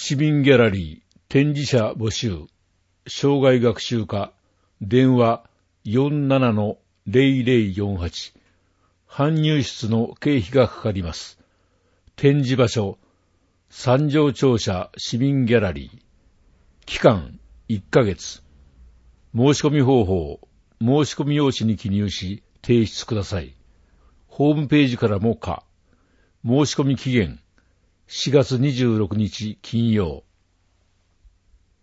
市民ギャラリー、展示者募集、生涯学習課、電話 47-0048、搬入室の経費がかかります。展示場所、三条庁舎市民ギャラリー。期間1ヶ月。申し込み方法、申し込み用紙に記入し提出ください。ホームページからも可。申し込み期限4月26日金曜。